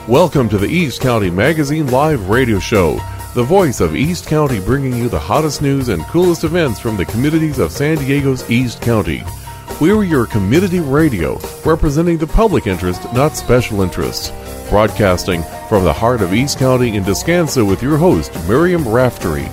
Welcome to the East County Magazine Live Radio Show, the voice of East County, bringing you the hottest news and coolest events from the communities of San Diego's East County. We're your community radio, representing the public interest, not special interests. Broadcasting from the heart of East County in Descanso with your host, Miriam Raftery.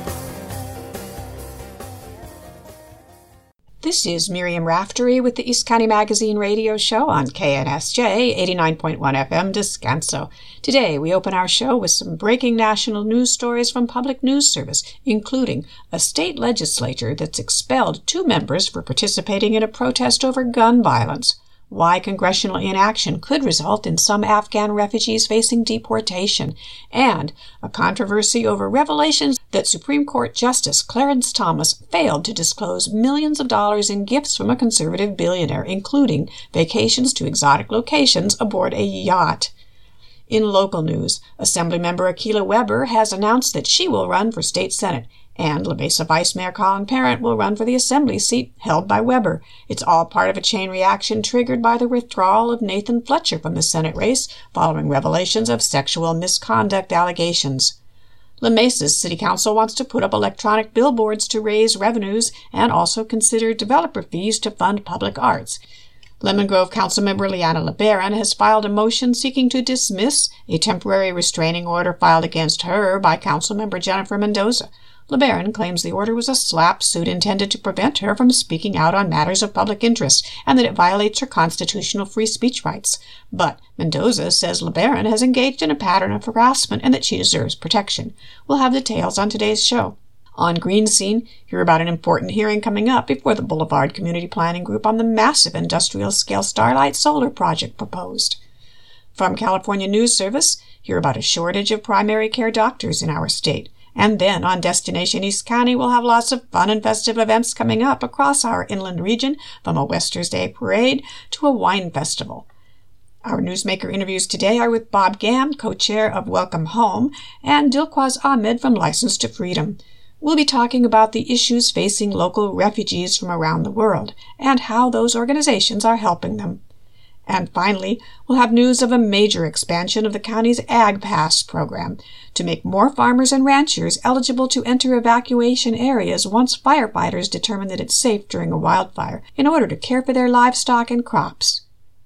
This is Miriam Raftery with the East County Magazine Radio Show on KNSJ 89.1 FM Descanso. Today, we open our show with some breaking national news stories from Public News Service, including a state legislature that's expelled 2 members for participating in a protest over gun violence, why congressional inaction could result in some Afghan refugees facing deportation, and a controversy over revelations that Supreme Court Justice Clarence Thomas failed to disclose millions of dollars in gifts from a conservative billionaire, including vacations to exotic locations aboard a yacht. In local news, Assemblymember Akilah Weber has announced that she will run for state senate, and La Mesa Vice Mayor Colin Parent will run for the Assembly seat held by Weber. It's all part of a chain reaction triggered by the withdrawal of Nathan Fletcher from the Senate race following revelations of sexual misconduct allegations. La Mesa's City Council wants to put up electronic billboards to raise revenues and also consider developer fees to fund public arts. Lemon Grove Councilmember Leanna LeBaron has filed a motion seeking to dismiss a temporary restraining order filed against her by Councilmember Jennifer Mendoza. LeBaron claims the order was a slap suit intended to prevent her from speaking out on matters of public interest and that it violates her constitutional free speech rights. But Mendoza says LeBaron has engaged in a pattern of harassment and that she deserves protection. We'll have details on today's show. On Green Scene, hear about an important hearing coming up before the Boulevard Community Planning Group on the massive industrial-scale Starlight Solar project proposed. From California News Service, hear about a shortage of primary care doctors in our state. And then on Destination East County, we'll have lots of fun and festive events coming up across our inland region, from a Wester's Day parade to a wine festival. Our newsmaker interviews today are with Bob Gamm, co-chair of Welcome Home, and Dilquaz Ahmed from License to Freedom. We'll be talking about the issues facing local refugees from around the world and how those organizations are helping them. And finally, we'll have news of a major expansion of the county's Ag Pass program to make more farmers and ranchers eligible to enter evacuation areas once firefighters determine that it's safe during a wildfire in order to care for their livestock and crops.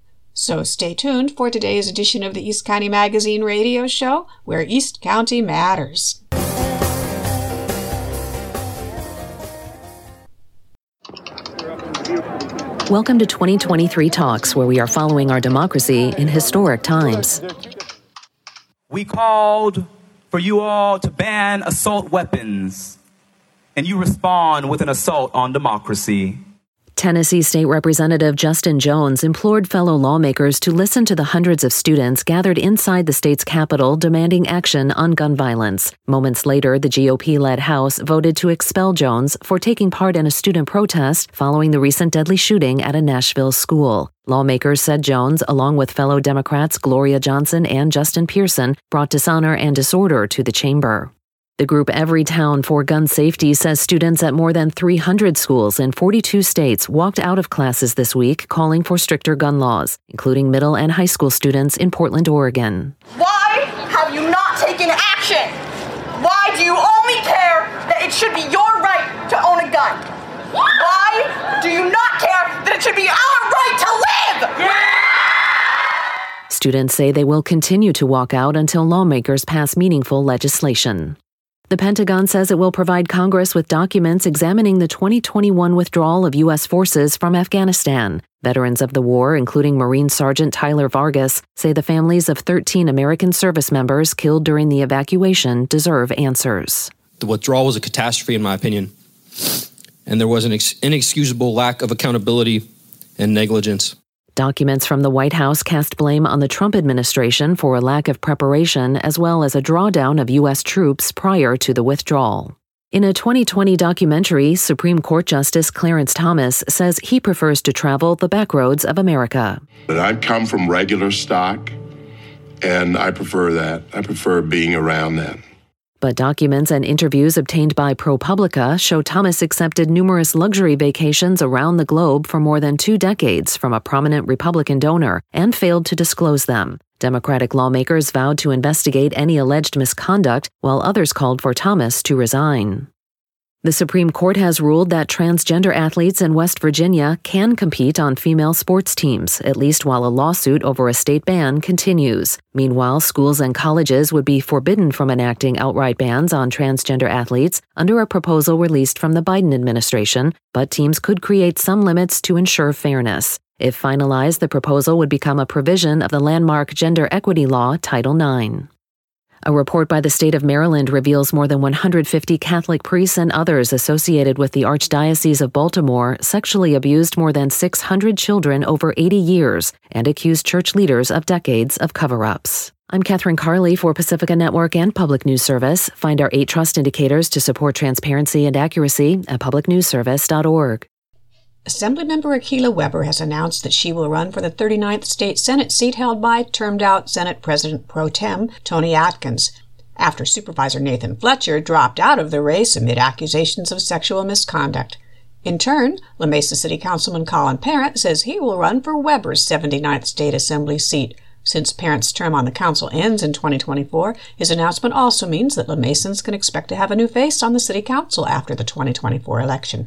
So stay tuned for today's edition of the East County Magazine Radio Show, where East County matters. Welcome to 2023 Talks, where we are following our democracy in historic times. We called for you all to ban assault weapons, and you respond with an assault on democracy. Tennessee State Representative Justin Jones implored fellow lawmakers to listen to the hundreds of students gathered inside the state's capitol demanding action on gun violence. Moments later, the GOP-led House voted to expel Jones for taking part in a student protest following the recent deadly shooting at a Nashville school. Lawmakers said Jones, along with fellow Democrats Gloria Johnson and Justin Pearson, brought dishonor and disorder to the chamber. The group Everytown for Gun Safety says students at more than 300 schools in 42 states walked out of classes this week calling for stricter gun laws, including middle and high school students in Portland, Oregon. Why have you not taken action? Why do you only care that it should be your right to own a gun? Why do you not care that it should be our right to live? Yeah! Students say they will continue to walk out until lawmakers pass meaningful legislation. The Pentagon says it will provide Congress with documents examining the 2021 withdrawal of U.S. forces from Afghanistan. Veterans of the war, including Marine Sergeant Tyler Vargas, say the families of 13 American service members killed during the evacuation deserve answers. The withdrawal was a catastrophe, in my opinion, and there was an inexcusable lack of accountability and negligence. Documents from the White House cast blame on the Trump administration for a lack of preparation as well as a drawdown of U.S. troops prior to the withdrawal. In a 2020 documentary, Supreme Court Justice Clarence Thomas says he prefers to travel the back roads of America. But I've come from regular stock, and I prefer that. I prefer being around that. But documents and interviews obtained by ProPublica show Thomas accepted numerous luxury vacations around the globe for more than 2 decades from a prominent Republican donor and failed to disclose them. Democratic lawmakers vowed to investigate any alleged misconduct, while others called for Thomas to resign. The Supreme Court has ruled that transgender athletes in West Virginia can compete on female sports teams, at least while a lawsuit over a state ban continues. Meanwhile, schools and colleges would be forbidden from enacting outright bans on transgender athletes under a proposal released from the Biden administration, but teams could create some limits to ensure fairness. If finalized, the proposal would become a provision of the landmark gender equity law, Title IX. A report by the state of Maryland reveals more than 150 Catholic priests and others associated with the Archdiocese of Baltimore sexually abused more than 600 children over 80 years and accused church leaders of decades of cover-ups. I'm Catherine Carley for Pacifica Network and Public News Service. Find our 8 trust indicators to support transparency and accuracy at publicnewsservice.org. Assemblymember Akilah Weber has announced that she will run for the 39th state Senate seat held by termed-out Senate President Pro Tem Tony Atkins, after Supervisor Nathan Fletcher dropped out of the race amid accusations of sexual misconduct. In turn, La Mesa City Councilman Colin Parent says he will run for Weber's 79th state assembly seat. Since Parent's term on the council ends in 2024, his announcement also means that La Mesans can expect to have a new face on the city council after the 2024 election.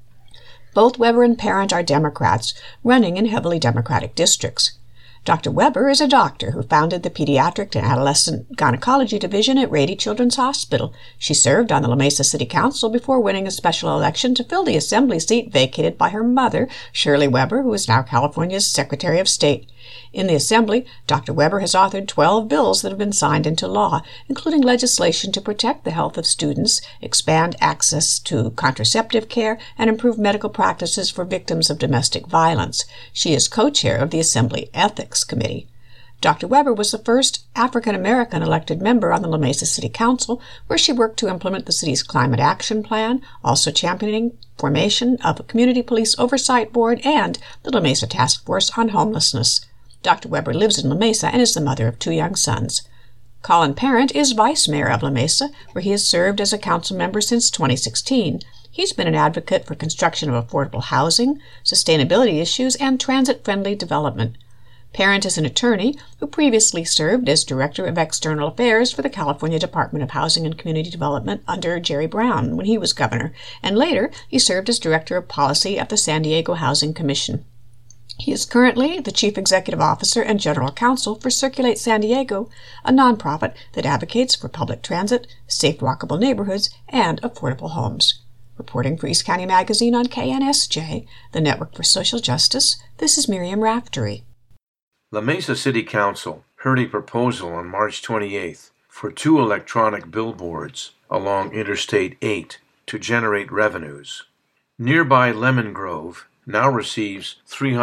Both Weber and Parent are Democrats, running in heavily Democratic districts. Dr. Weber is a doctor who founded the Pediatric and Adolescent Gynecology Division at Rady Children's Hospital. She served on the La Mesa City Council before winning a special election to fill the assembly seat vacated by her mother, Shirley Weber, who is now California's Secretary of State. In the Assembly, Dr. Weber has authored 12 bills that have been signed into law, including legislation to protect the health of students, expand access to contraceptive care, and improve medical practices for victims of domestic violence. She is co-chair of the Assembly Ethics Committee. Dr. Weber was the first African-American elected member on the La Mesa City Council, where she worked to implement the city's Climate Action Plan, also championing formation of a Community Police Oversight Board and the La Mesa Task Force on Homelessness. Dr. Weber lives in La Mesa and is the mother of 2 young sons. Colin Parent is vice mayor of La Mesa, where he has served as a council member since 2016. He's been an advocate for construction of affordable housing, sustainability issues, and transit-friendly development. Parent is an attorney who previously served as Director of External Affairs for the California Department of Housing and Community Development under Jerry Brown when he was governor, and later he served as Director of Policy at the San Diego Housing Commission. He is currently the Chief Executive Officer and General Counsel for Circulate San Diego, a nonprofit that advocates for public transit, safe walkable neighborhoods, and affordable homes. Reporting for East County Magazine on KNSJ, the Network for Social Justice, this is Miriam Raftery. La Mesa City Council heard a proposal on March 28th for 2 electronic billboards along Interstate 8 to generate revenues. Nearby Lemon Grove now receives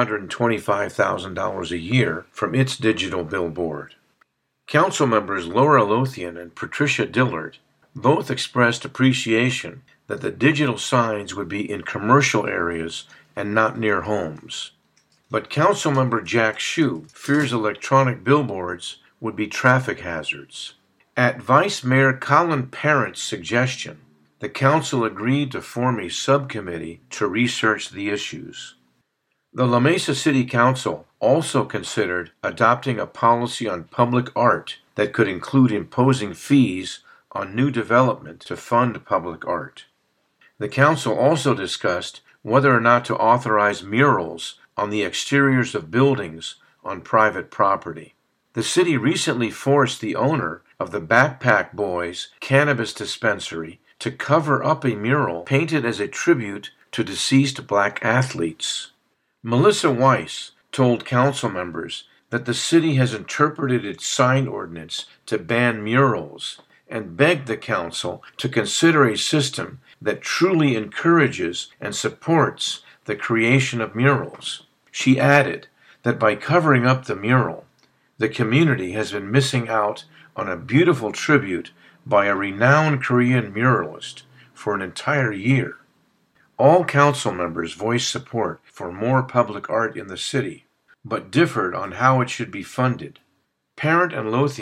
$325,000 a year from its digital billboard. Council members Laura Lothian and Patricia Dillard both expressed appreciation that the digital signs would be in commercial areas and not near homes. But Councilmember Jack Shue fears electronic billboards would be traffic hazards. At Vice Mayor Colin Parent's suggestion, the council agreed to form a subcommittee to research the issues. The La Mesa City Council also considered adopting a policy on public art that could include imposing fees on new development to fund public art. The council also discussed whether or not to authorize murals on the exteriors of buildings on private property. The city recently forced the owner of the Backpack Boys cannabis dispensary to cover up a mural painted as a tribute to deceased black athletes. Melissa Weiss told council members that the city has interpreted its sign ordinance to ban murals and begged the council to consider a system that truly encourages and supports the creation of murals. She added that by covering up the mural, the community has been missing out on a beautiful tribute by a renowned Korean muralist for an entire year. All council members voiced support for more public art in the city, but differed on how it should be funded. Parent and Lothian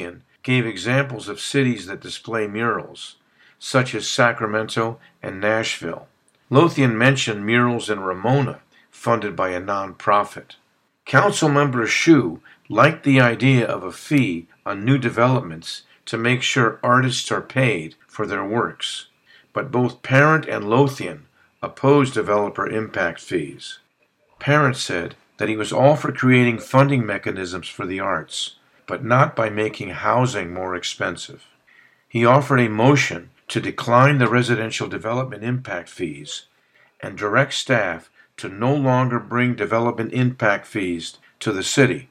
gave examples of cities that display murals, such as Sacramento and Nashville. Lothian mentioned murals in Ramona, funded by a non-profit. Councilmember Hsu liked the idea of a fee on new developments to make sure artists are paid for their works, but both Parent and Lothian opposed developer impact fees. Parent said that he was all for creating funding mechanisms for the arts, but not by making housing more expensive. He offered a motion to decline the residential development impact fees and direct staff to no longer bring development impact fees to the city.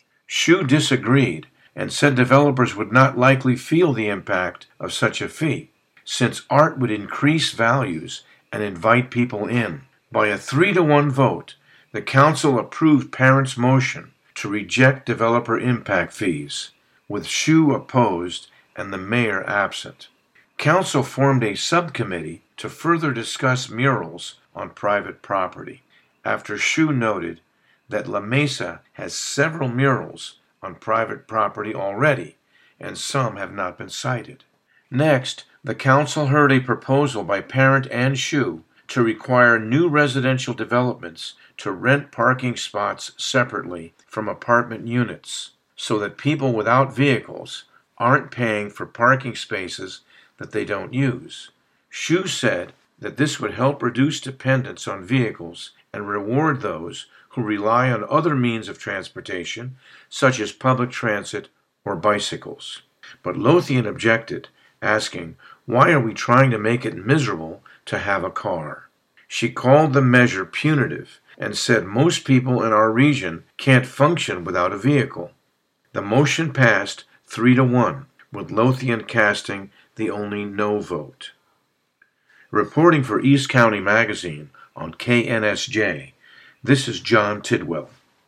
Hsu disagreed and said developers would not likely feel the impact of such a fee, since art would increase values and invite people in. By a 3-to-1 vote, the council approved Parent's motion to reject developer impact fees, with Hsu opposed and the mayor absent. Council formed a subcommittee to further discuss murals on private property, after Hsu noted that La Mesa has several murals on private property already, and some have not been cited. Next, the council heard a proposal by Parent and Hsu to require new residential developments to rent parking spots separately from apartment units, so that people without vehicles aren't paying for parking spaces that they don't use. Hsu said that this would help reduce dependence on vehicles and reward those who rely on other means of transportation, such as public transit or bicycles. But Lothian objected, asking, "Why are we trying to make it miserable to have a car?" She called the measure punitive and said most people in our region can't function without a vehicle. The motion passed 3-to-1, with Lothian casting the only no vote. Reporting for East County Magazine on KNSJ, this is John Tidwell.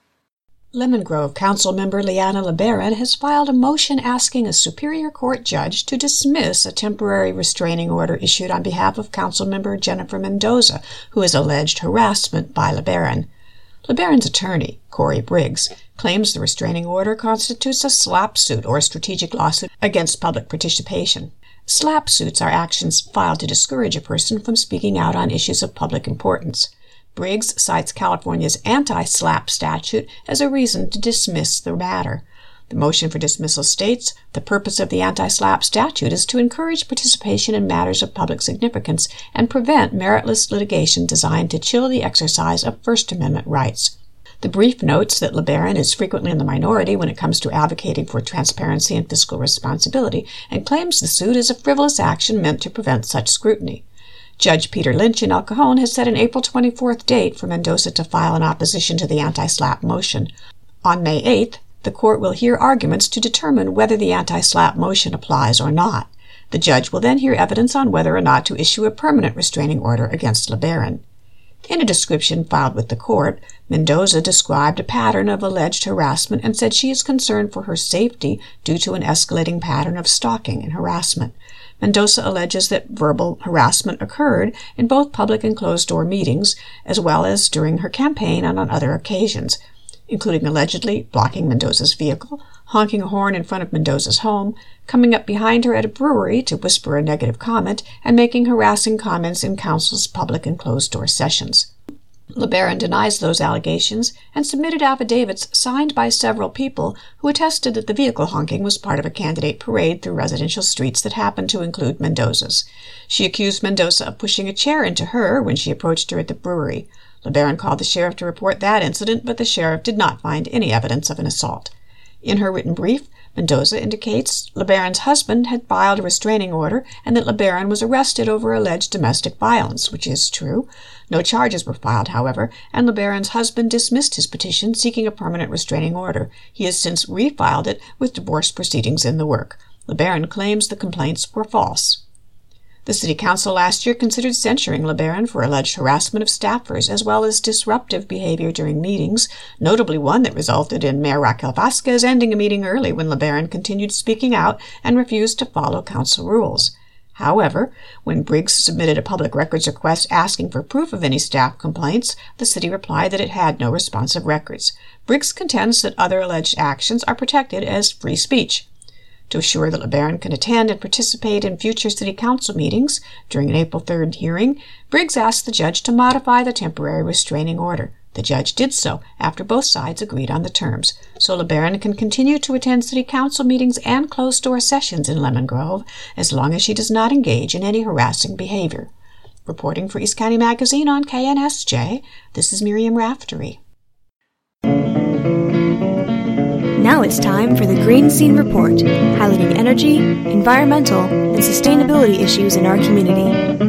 Lemon Grove Councilmember Leanna LeBaron has filed a motion asking a Superior Court judge to dismiss a temporary restraining order issued on behalf of Councilmember Jennifer Mendoza, who has alleged harassment by LeBaron. LeBaron's attorney, Corey Briggs, claims the restraining order constitutes a SLAPP suit or strategic lawsuit against public participation. SLAPP suits are actions filed to discourage a person from speaking out on issues of public importance. Briggs cites California's anti-SLAPP statute as a reason to dismiss the matter. The motion for dismissal states, the purpose of the anti-SLAPP statute is to encourage participation in matters of public significance and prevent meritless litigation designed to chill the exercise of First Amendment rights. The brief notes that LeBaron is frequently in the minority when it comes to advocating for transparency and fiscal responsibility, and claims the suit is a frivolous action meant to prevent such scrutiny. Judge Peter Lynch in El Cajon has set an April 24th date for Mendoza to file an opposition to the anti-SLAPP motion. On May 8th, the court will hear arguments to determine whether the anti-SLAPP motion applies or not. The judge will then hear evidence on whether or not to issue a permanent restraining order against LeBaron. In a description filed with the court, Mendoza described a pattern of alleged harassment and said she is concerned for her safety due to an escalating pattern of stalking and harassment. Mendoza alleges that verbal harassment occurred in both public and closed-door meetings, as well as during her campaign and on other occasions, including allegedly blocking Mendoza's vehicle, honking a horn in front of Mendoza's home, coming up behind her at a brewery to whisper a negative comment, and making harassing comments in council's public and closed-door sessions. LeBaron denies those allegations and submitted affidavits signed by several people who attested that the vehicle honking was part of a candidate parade through residential streets that happened to include Mendoza's. She accused Mendoza of pushing a chair into her when she approached her at the brewery. LeBaron called the sheriff to report that incident, but the sheriff did not find any evidence of an assault. In her written brief, Mendoza indicates LeBaron's husband had filed a restraining order and that LeBaron was arrested over alleged domestic violence, which is true. No charges were filed, however, and LeBaron's husband dismissed his petition seeking a permanent restraining order. He has since refiled it with divorce proceedings in the work. LeBaron claims the complaints were false. The City Council last year considered censuring LeBaron for alleged harassment of staffers as well as disruptive behavior during meetings, notably one that resulted in Mayor Raquel Vasquez ending a meeting early when LeBaron continued speaking out and refused to follow council rules. However, when Briggs submitted a public records request asking for proof of any staff complaints, the city replied that it had no responsive records. Briggs contends that other alleged actions are protected as free speech. To assure that LeBaron can attend and participate in future City Council meetings during an April 3rd hearing, Briggs asked the judge to modify the temporary restraining order. The judge did so after both sides agreed on the terms, so LeBaron can continue to attend City Council meetings and closed-door sessions in Lemon Grove as long as she does not engage in any harassing behavior. Reporting for East County Magazine on KNSJ, this is Miriam Raftery. Now it's time for the Green Scene Report, highlighting energy, environmental, and sustainability issues in our community.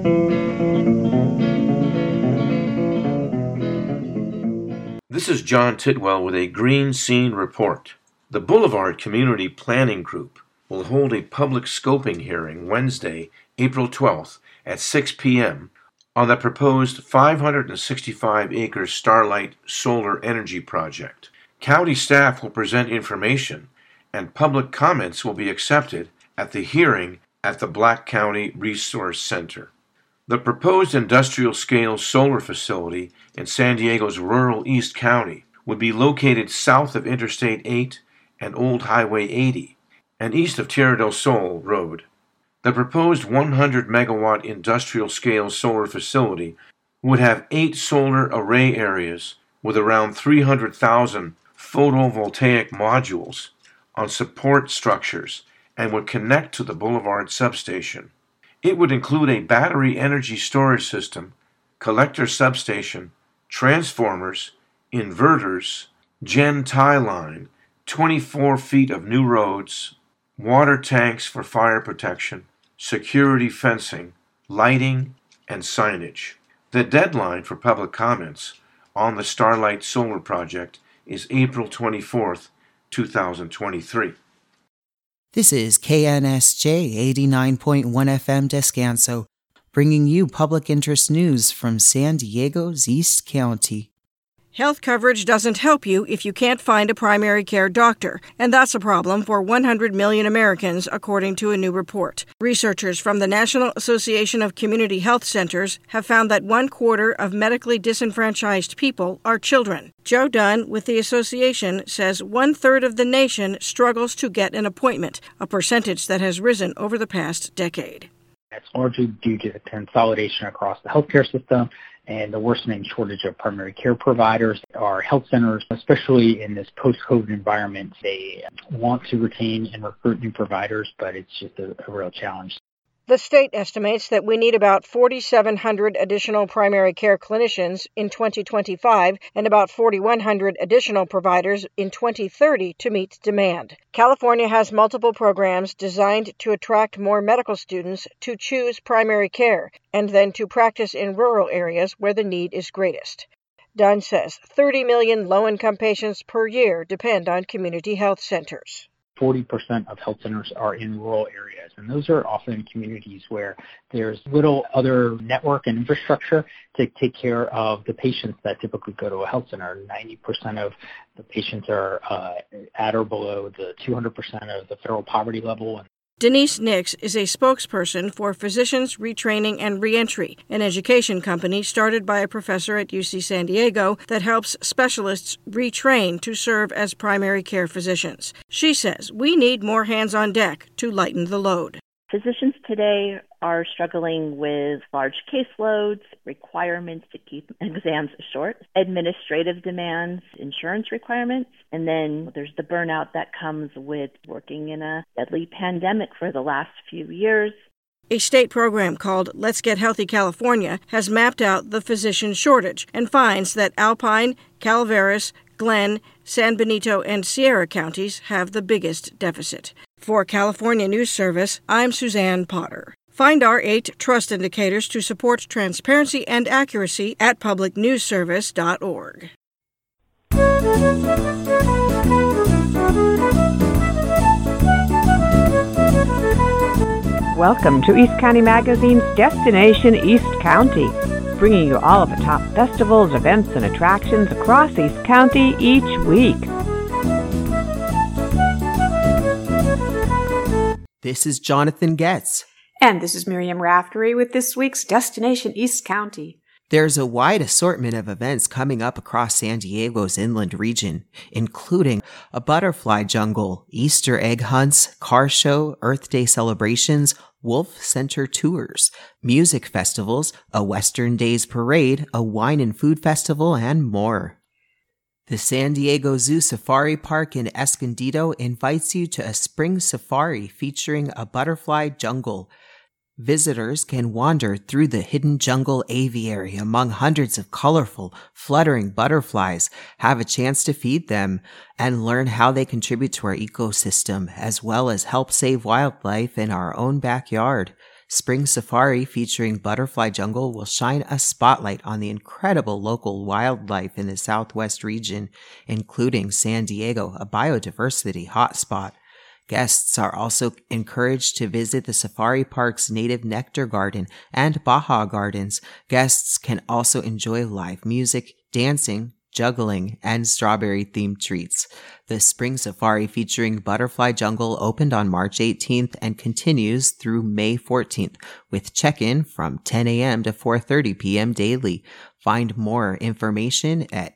This is John Tidwell with a Green Scene Report. The Boulevard Community Planning Group will hold a public scoping hearing Wednesday, April 12th at 6 p.m. on the proposed 565-acre Starlight Solar Energy Project. County staff will present information, and public comments will be accepted at the hearing at the Black County Resource Center. The proposed industrial-scale solar facility in San Diego's rural East County would be located south of Interstate 8 and Old Highway 80 and east of Tierra del Sol Road. The proposed 100-megawatt industrial-scale solar facility would have 8 solar array areas with around 300,000 photovoltaic modules on support structures and would connect to the Boulevard substation. It would include a battery energy storage system, collector substation, transformers, inverters, gen tie line, 24 feet of new roads, water tanks for fire protection, security fencing, lighting, and signage. The deadline for public comments on the Starlight Solar Project is April 24th, 2023. This is KNSJ 89.1 FM Descanso, bringing you public interest news from San Diego's East County. Health coverage doesn't help you if you can't find a primary care doctor, and that's a problem for 100 million Americans, according to a new report. Researchers from the National Association of Community Health Centers have found that 1/4 of medically disenfranchised people are children. Joe Dunn with the association says 1/3 of the nation struggles to get an appointment, a percentage that has risen over the past decade. That's largely due to the consolidation across the healthcare system and the worsening shortage of primary care providers. Our health centers, especially in this post-COVID environment, they want to retain and recruit new providers, but it's just a real challenge. The state estimates that we need about 4,700 additional primary care clinicians in 2025 and about 4,100 additional providers in 2030 to meet demand. California has multiple programs designed to attract more medical students to choose primary care and then to practice in rural areas where the need is greatest. Dunn says 30 million low-income patients per year depend on community health centers. 40% of health centers are in rural areas, and those are often communities where there's little other network and infrastructure to take care of the patients that typically go to a health center. 90% of the patients are at or below the 200% of the federal poverty level. Denise Nix is a spokesperson for Physicians Retraining and Reentry, an education company started by a professor at UC San Diego that helps specialists retrain to serve as primary care physicians. She says we need more hands on deck to lighten the load. Physicians today are struggling with large caseloads, requirements to keep exams short, administrative demands, insurance requirements, and then there's the burnout that comes with working in a deadly pandemic for the last few years. A state program called Let's Get Healthy California has mapped out the physician shortage and finds that Alpine, Calaveras, Glenn, San Benito, and Sierra counties have the biggest deficit. For California News Service, I'm Suzanne Potter. Find our 8 trust indicators to support transparency and accuracy at publicnewsservice.org. Welcome to East County Magazine's Destination East County, bringing you all of the top festivals, events, and attractions across East County each week. This is Jonathan Getz. And this is Miriam Raftery with this week's Destination East County. There's a wide assortment of events coming up across San Diego's inland region, including a butterfly jungle, Easter egg hunts, car show, Earth Day celebrations, Wolf Center tours, music festivals, a Western Days parade, a wine and food festival, and more. The San Diego Zoo Safari Park in Escondido invites you to a spring safari featuring a butterfly jungle. Visitors can wander through the hidden jungle aviary among hundreds of colorful, fluttering butterflies, have a chance to feed them, and learn how they contribute to our ecosystem, as well as help save wildlife in our own backyard. Spring Safari featuring Butterfly Jungle will shine a spotlight on the incredible local wildlife in the Southwest region, including San Diego, a biodiversity hotspot. Guests are also encouraged to visit the Safari Park's native nectar garden and Baja Gardens. Guests can also enjoy live music, dancing, juggling, and strawberry-themed treats. The Spring Safari featuring Butterfly Jungle opened on March 18th and continues through May 14th, with check-in from 10 a.m. to 4:30 p.m. daily. Find more information at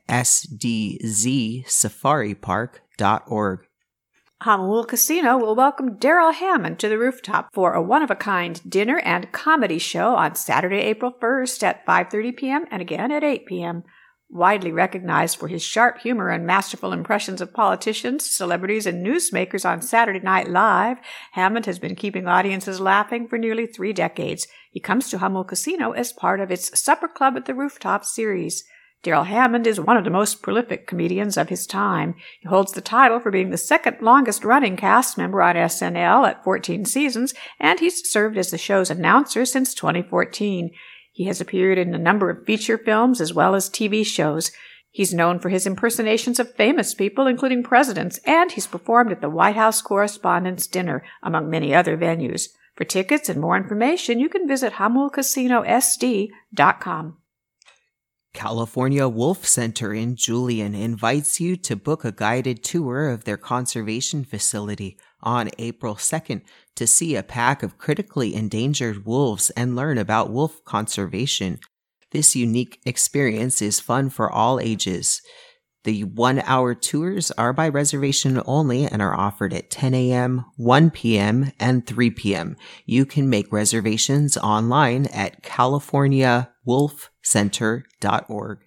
sdzsafaripark.org. Jamul Casino will welcome Daryl Hammond to the rooftop for a one-of-a-kind dinner and comedy show on Saturday, April 1st at 5:30 p.m. and again at 8 p.m. Widely recognized for his sharp humor and masterful impressions of politicians, celebrities, and newsmakers on Saturday Night Live, Hammond has been keeping audiences laughing for nearly 3 decades. He comes to Jamul Casino as part of its Supper Club at the Rooftop series. Daryl Hammond is one of the most prolific comedians of his time. He holds the title for being the second longest-running cast member on SNL at 14 seasons, and he's served as the show's announcer since 2014. He has appeared in a number of feature films as well as TV shows. He's known for his impersonations of famous people, including presidents, and he's performed at the White House Correspondents' Dinner, among many other venues. For tickets and more information, you can visit JamulCasinoSD.com. California Wolf Center in Julian invites you to book a guided tour of their conservation facility on April 2nd to see a pack of critically endangered wolves and learn about wolf conservation. This unique experience is fun for all ages. The 1-hour tours are by reservation only and are offered at 10 a.m., 1 p.m., and 3 p.m. You can make reservations online at californiawolfcenter.org.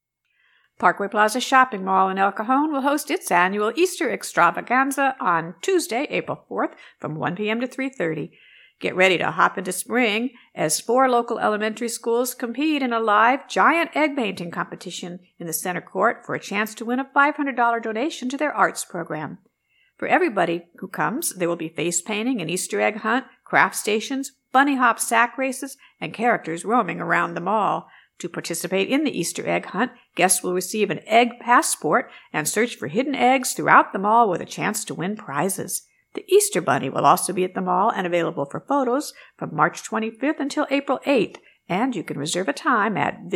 Parkway Plaza Shopping Mall in El Cajon will host its annual Easter extravaganza on Tuesday, April 4th from 1 p.m. to 3:30. Get ready to hop into spring as 4 local elementary schools compete in a live giant egg painting competition in the center court for a chance to win a $500 donation to their arts program. For everybody who comes, there will be face painting, an Easter egg hunt, craft stations, bunny hop sack races, and characters roaming around the mall. To participate in the Easter egg hunt, guests will receive an egg passport and search for hidden eggs throughout the mall with a chance to win prizes. The Easter Bunny will also be at the mall and available for photos from March 25th until April 8th, and you can reserve a time at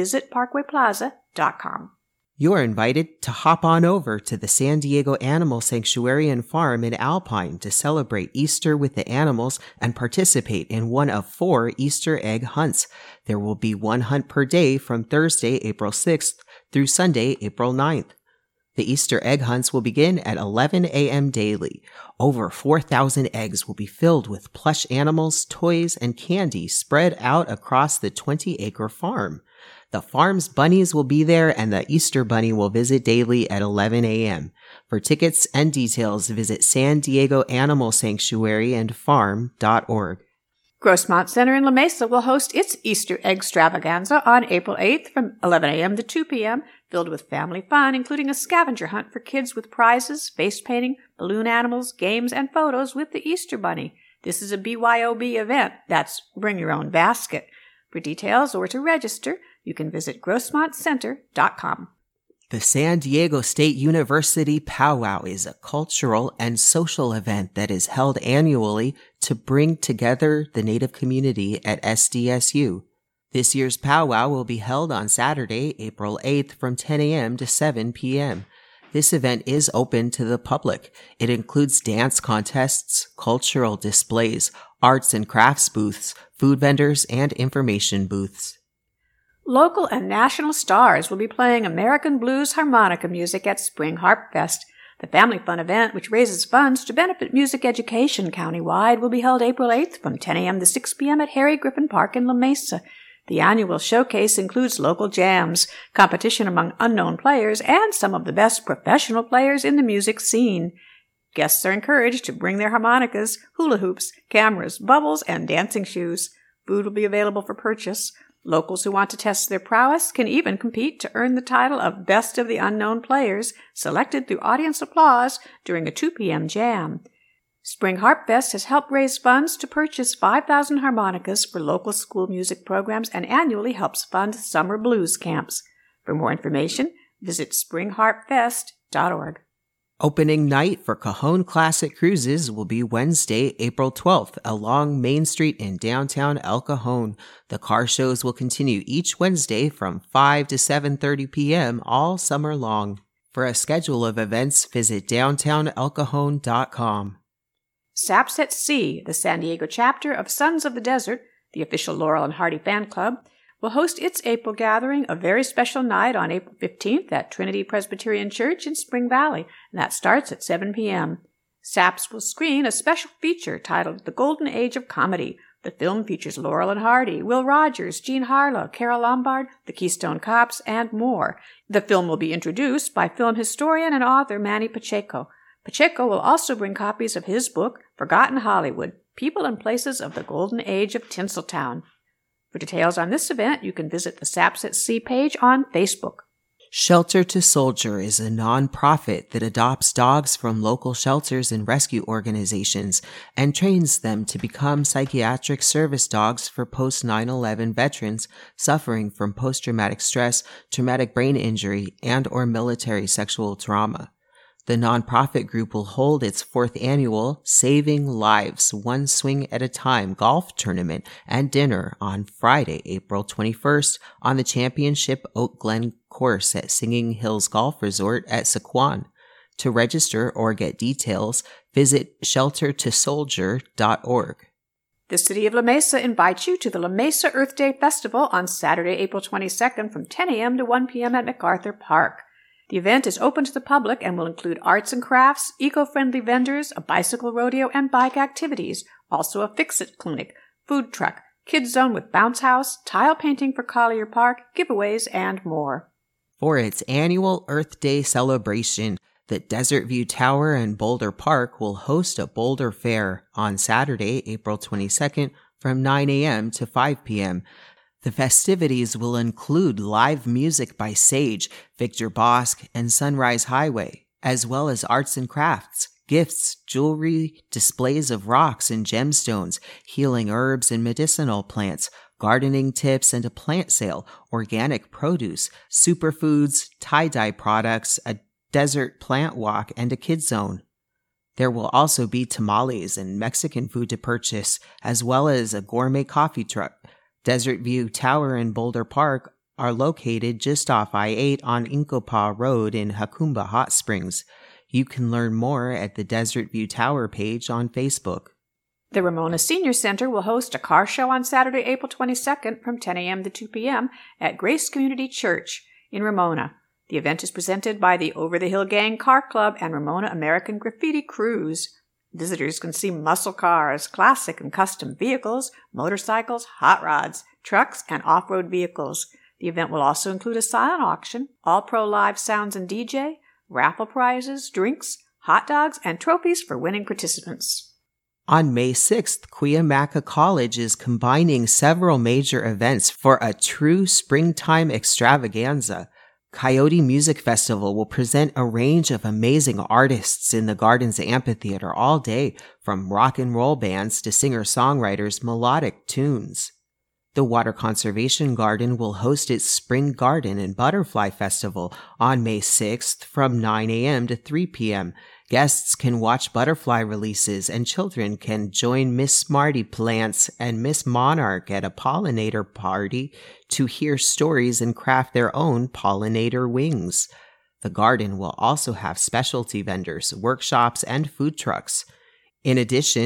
visitparkwayplaza.com. You're invited to hop on over to the San Diego Animal Sanctuary and Farm in Alpine to celebrate Easter with the animals and participate in one of 4 Easter egg hunts. There will be 1 hunt per day from Thursday, April 6th through Sunday, April 9th. The Easter egg hunts will begin at 11 a.m. daily. Over 4,000 eggs will be filled with plush animals, toys, and candy spread out across the 20-acre farm. The farm's bunnies will be there, and the Easter Bunny will visit daily at 11 a.m. For tickets and details, visit San Diego Animal Sanctuary and Farm.org. Grossmont Center in La Mesa will host its Easter egg extravaganza on April 8th from 11 a.m. to 2 p.m., filled with family fun, including a scavenger hunt for kids with prizes, face painting, balloon animals, games, and photos with the Easter Bunny. This is a BYOB event. That's Bring Your Own Basket. For details or to register, you can visit GrossmontCenter.com. The San Diego State University Powwow is a cultural and social event that is held annually to bring together the Native community at SDSU. This year's powwow will be held on Saturday, April 8th from 10 a.m. to 7 p.m. This event is open to the public. It includes dance contests, cultural displays, arts and crafts booths, food vendors, and information booths. Local and national stars will be playing American blues harmonica music at Spring Harp Fest. The family fun event, which raises funds to benefit music education countywide, will be held April 8th from 10 a.m. to 6 p.m. at Harry Griffin Park in La Mesa. The annual showcase includes local jams, competition among unknown players, and some of the best professional players in the music scene. Guests are encouraged to bring their harmonicas, hula hoops, cameras, bubbles, and dancing shoes. Food will be available for purchase. Locals who want to test their prowess can even compete to earn the title of Best of the Unknown Players, selected through audience applause during a 2 p.m. jam. Spring Harp Fest has helped raise funds to purchase 5,000 harmonicas for local school music programs and annually helps fund summer blues camps. For more information, visit springharpfest.org. Opening night for Cajon Classic Cruises will be Wednesday, April 12th along Main Street in downtown El Cajon. The car shows will continue each Wednesday from 5 to 7:30 p.m. all summer long. For a schedule of events, visit downtownelcajon.com. Saps at Sea, the San Diego chapter of Sons of the Desert, the official Laurel and Hardy fan club, will host its April gathering, a very special night on April 15th at Trinity Presbyterian Church in Spring Valley, and that starts at 7 p.m. SAPS will screen a special feature titled The Golden Age of Comedy. The film features Laurel and Hardy, Will Rogers, Jean Harlow, Carol Lombard, the Keystone Cops, and more. The film will be introduced by film historian and author Manny Pacheco. Pacheco will also bring copies of his book, Forgotten Hollywood, People and Places of the Golden Age of Tinseltown. For details on this event, you can visit the Saps at Sea page on Facebook. Shelter to Soldier is a nonprofit that adopts dogs from local shelters and rescue organizations and trains them to become psychiatric service dogs for post-9/11 veterans suffering from post-traumatic stress, traumatic brain injury, and/or military sexual trauma. The nonprofit group will hold its 4th annual Saving Lives One Swing at a Time golf tournament and dinner on Friday, April 21st on the Championship Oak Glen course at Singing Hills Golf Resort at Sycuan. To register or get details, visit sheltertosoldier.org. The City of La Mesa invites you to the La Mesa Earth Day Festival on Saturday, April 22nd from 10 a.m. to 1 p.m. at MacArthur Park. The event is open to the public and will include arts and crafts, eco-friendly vendors, a bicycle rodeo, and bike activities, also a fix-it clinic, food truck, kids zone with bounce house, tile painting for Collier Park, giveaways, and more. For its annual Earth Day celebration, the Desert View Tower and Boulder Park will host a Boulder Fair on Saturday, April 22nd from 9 a.m. to 5 p.m. The festivities will include live music by Sage, Victor Bosque, and Sunrise Highway, as well as arts and crafts, gifts, jewelry, displays of rocks and gemstones, healing herbs and medicinal plants, gardening tips and a plant sale, organic produce, superfoods, tie-dye products, a desert plant walk, and a kids zone. There will also be tamales and Mexican food to purchase, as well as a gourmet coffee truck. Desert View Tower and Boulder Park are located just off I-8 on Incopah Road in Jacumba Hot Springs. You can learn more at the Desert View Tower page on Facebook. The Ramona Senior Center will host a car show on Saturday, April 22nd from 10 a.m. to 2 p.m. at Grace Community Church in Ramona. The event is presented by the Over the Hill Gang Car Club and Ramona American Graffiti Cruise. Visitors can see muscle cars, classic and custom vehicles, motorcycles, hot rods, trucks, and off-road vehicles. The event will also include a silent auction, all-pro live sounds and DJ, raffle prizes, drinks, hot dogs, and trophies for winning participants. On May 6th, Cuyamaca College is combining several major events for a true springtime extravaganza. Coyote Music Festival will present a range of amazing artists in the Gardens Amphitheater all day, from rock and roll bands to singer-songwriters' melodic tunes. The Water Conservation Garden will host its Spring Garden and Butterfly Festival on May 6th from 9 a.m. to 3 p.m. Guests can watch butterfly releases and children can join Miss Smarty Plants and Miss Monarch at a pollinator party to hear stories and craft their own pollinator wings. The garden will also have specialty vendors, workshops, and food trucks. In addition,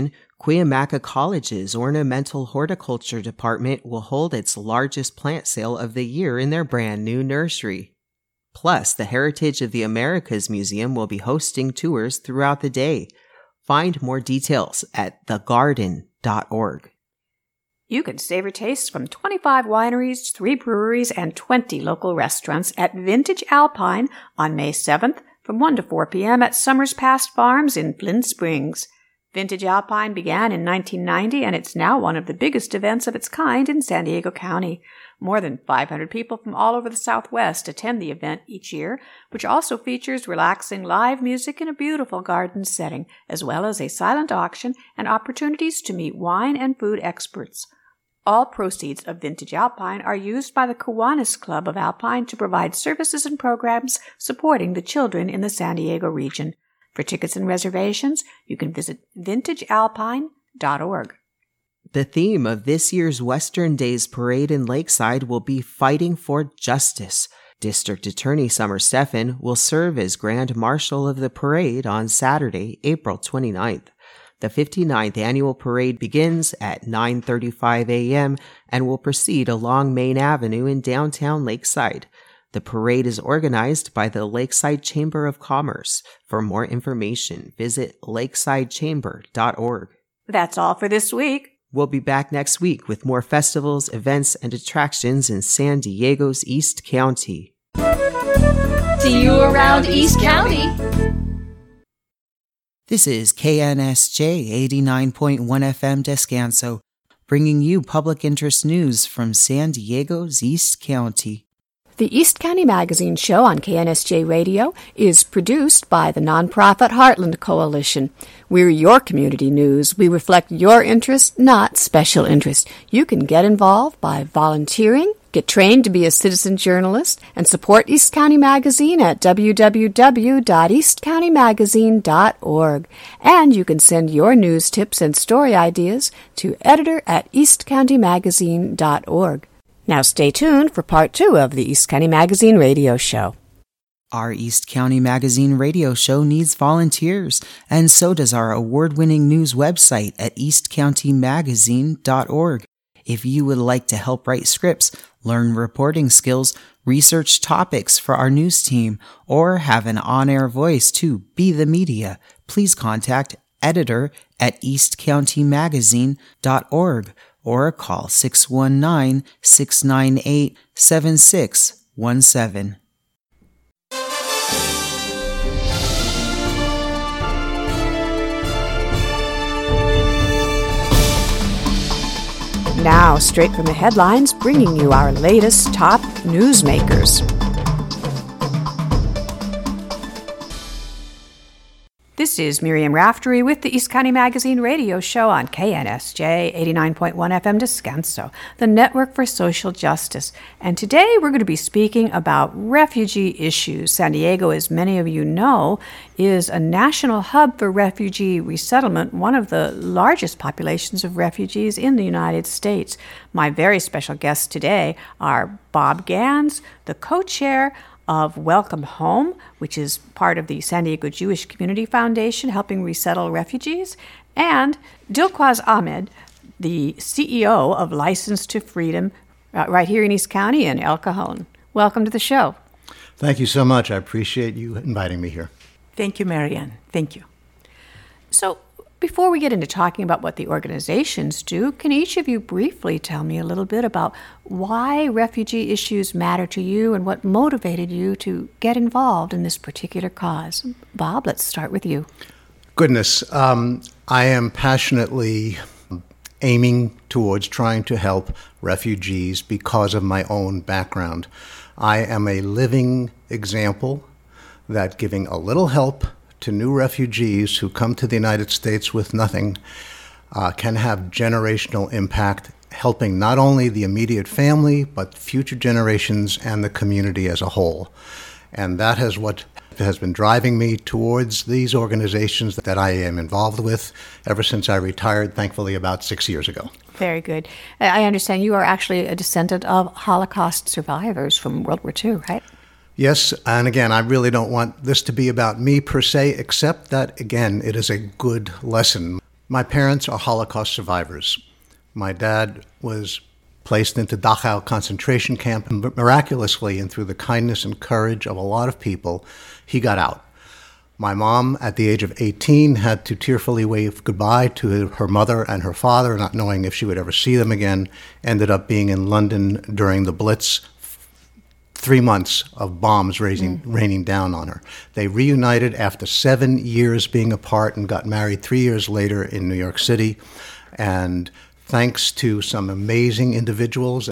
Cuyamaca College's Ornamental Horticulture Department will hold its largest plant sale of the year in their brand new nursery. Plus, the Heritage of the Americas Museum will be hosting tours throughout the day. Find more details at thegarden.org. You can savor tastes from 25 wineries, 3 breweries, and 20 local restaurants at Vintage Alpine on May 7th from 1 to 4 p.m. at Summers Past Farms in Flint Springs. Vintage Alpine began in 1990, and it's now one of the biggest events of its kind in San Diego County. More than 500 people from all over the Southwest attend the event each year, which also features relaxing live music in a beautiful garden setting, as well as a silent auction and opportunities to meet wine and food experts. All proceeds of Vintage Alpine are used by the Kiwanis Club of Alpine to provide services and programs supporting the children in the San Diego region. For tickets and reservations, you can visit vintagealpine.org. The theme of this year's Western Days Parade in Lakeside will be Fighting for Justice. District Attorney Summer Stephan will serve as Grand Marshal of the parade on Saturday, April 29th. The 59th annual parade begins at 9:35 a.m. and will proceed along Main Avenue in downtown Lakeside. The parade is organized by the Lakeside Chamber of Commerce. For more information, visit lakesidechamber.org. That's all for this week. We'll be back next week with more festivals, events, and attractions in San Diego's East County. See you around East County. This is KNSJ 89.1 FM Descanso, bringing you public interest news from San Diego's East County. The East County Magazine show on KNSJ Radio is produced by the nonprofit Heartland Coalition. We're your community news. We reflect your interests, not special interests. You can get involved by volunteering, get trained to be a citizen journalist, and support East County Magazine at www.eastcountymagazine.org. And you can send your news tips and story ideas to editor@eastcountymagazine.org. Now stay tuned for part 2 of the East County Magazine radio show. Our East County Magazine radio show needs volunteers, and so does our award-winning news website at eastcountymagazine.org. If you would like to help write scripts, learn reporting skills, research topics for our news team, or have an on-air voice to be the media, please contact editor@eastcountymagazine.org or call 619-698-7617. Now, straight from the headlines, bringing you our latest top newsmakers. This is Miriam Raftery with the East County Magazine radio show on KNSJ 89.1 FM Descanso, the Network for Social Justice. And today we're going to be speaking about refugee issues. San Diego, as many of you know, is a national hub for refugee resettlement, one of the largest populations of refugees in the United States. My very special guests today are Bob Gans, the co-chair of Welcome Home, which is part of the San Diego Jewish Community Foundation helping resettle refugees, and Dilquaz Ahmed, the CEO of License to Freedom right here in East County in El Cajon. Welcome to the show. Thank you so much. I appreciate you inviting me here. Thank you, Marianne. Thank you. So, before we get into talking about what the organizations do, can each of you briefly tell me a little bit about why refugee issues matter to you and what motivated you to get involved in this particular cause? Bob, let's start with you. Goodness, I am passionately aiming towards trying to help refugees because of my own background. I am a living example that giving a little help to new refugees who come to the United States with nothing can have generational impact, helping not only the immediate family, but future generations and the community as a whole. And that is what has been driving me towards these organizations that I am involved with ever since I retired, thankfully, about 6 years ago. Very good. I understand you are actually a descendant of Holocaust survivors from World War II, right? Yes, and again, I really don't want this to be about me per se, except that, again, it is a good lesson. My parents are Holocaust survivors. My dad was placed into Dachau concentration camp, and miraculously, and through the kindness and courage of a lot of people, he got out. My mom, at the age of 18, had to tearfully wave goodbye to her mother and her father, not knowing if she would ever see them again, ended up being in London during the Blitz, 3 months of bombs raining down on her. They reunited after 7 years being apart and got married 3 years later in New York City. And thanks to some amazing individuals,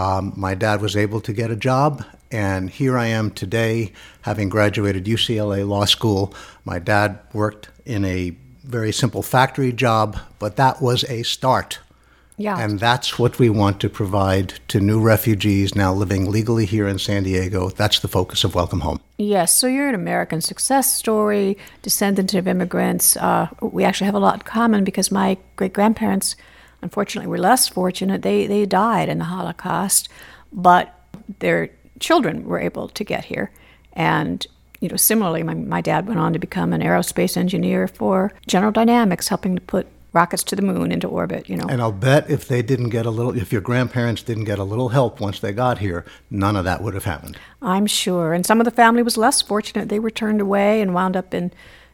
my dad was able to get a job. And here I am today, having graduated UCLA Law School. My dad worked in a very simple factory job, but that was a start. Yeah. And that's what we want to provide to new refugees now living legally here in San Diego. That's the focus of Welcome Home. Yes, so you're an American success story, descendant of immigrants. We actually have a lot in common because my great-grandparents, unfortunately, were less fortunate. They died in the Holocaust, but their children were able to get here. And similarly, my dad went on to become an aerospace engineer for General Dynamics, helping to put rockets to the moon into orbit, And I'll bet if your grandparents didn't get a little help once they got here, none of that would have happened. I'm sure. And some of the family was less fortunate. They were turned away and wound up in,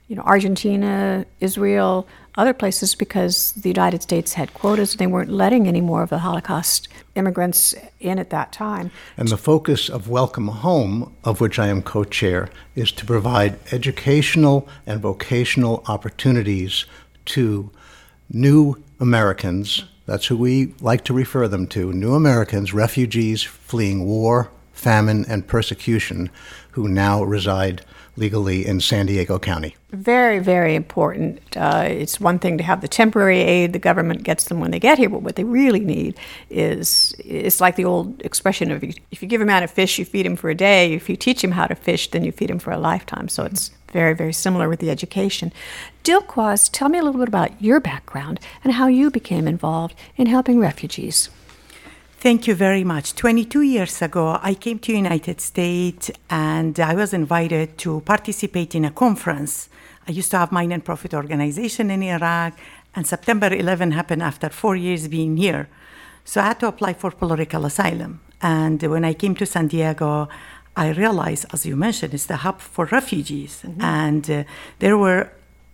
Argentina, Israel, other places because the United States had quotas and they weren't letting any more of the Holocaust immigrants in at that time. And the focus of Welcome Home, of which I am co-chair, is to provide educational and vocational opportunities to new Americans, that's who we like to refer them to, new Americans, refugees fleeing war, famine, and persecution, who now reside legally in San Diego County. Very, very important. It's one thing to have the temporary aid, the government gets them when they get here, but what they really need is, it's like the old expression of, if you give a man a fish, you feed him for a day. If you teach him how to fish, then you feed him for a lifetime. So it's very, very similar with the education. Dilquaz, tell me a little bit about your background and how you became involved in helping refugees. Thank you very much. 22 years ago, I came to United States and I was invited to participate in a conference. I used to have my nonprofit organization in Iraq, and September 11 happened after 4 years being here. So I had to apply for political asylum. And when I came to San Diego, I realized, as you mentioned, it's the hub for refugees. Mm-hmm. And there were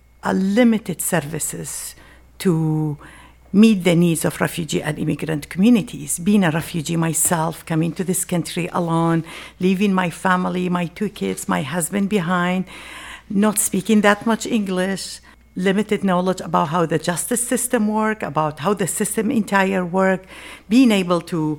limited services to meet the needs of refugee and immigrant communities. Being a refugee myself, coming to this country alone, leaving my family, my 2 kids, my husband behind, not speaking that much English, limited knowledge about how the justice system works, about how the system entire works, being able to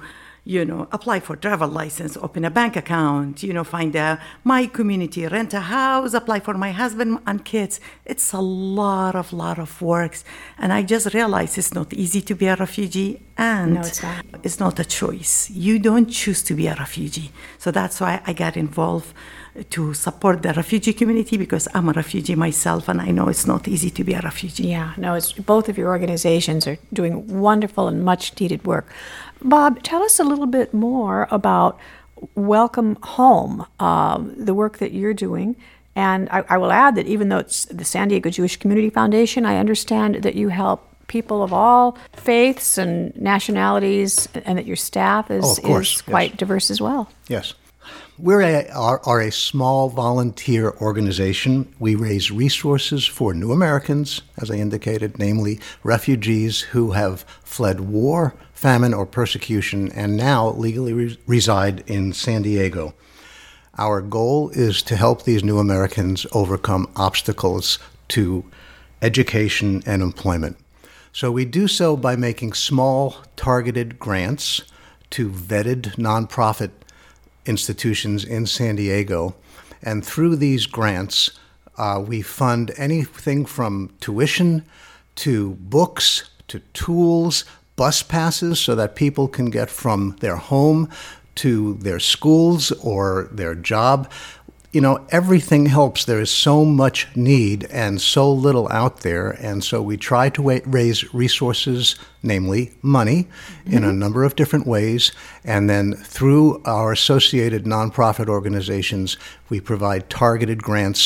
apply for travel license, open a bank account, find my community, rent a house, apply for my husband and kids. It's a lot of work. And I just realized it's not easy to be a refugee, and no, it's not a choice. You don't choose to be a refugee. So that's why I got involved to support the refugee community, because I'm a refugee myself and I know it's not easy to be a refugee. Yeah, no, it's both of your organizations are doing wonderful and much needed work. Bob, tell us a little bit more about Welcome Home, the work that you're doing. And I will add that even though it's the San Diego Jewish Community Foundation, I understand that you help people of all faiths and nationalities, and that your staff is quite diverse as well. Yes. We are a small volunteer organization. We raise resources for new Americans, as I indicated, namely refugees who have fled war, famine, or persecution, and now legally reside in San Diego. Our goal is to help these new Americans overcome obstacles to education and employment. So we do so by making small, targeted grants to vetted nonprofit institutions in San Diego. And through these grants, we fund anything from tuition to books to tools, bus passes, so that people can get from their home to their schools or their job. Everything helps. There is so much need and so little out there. And so we try to raise resources, namely money, in a number of different ways. And then through our associated nonprofit organizations, we provide targeted grants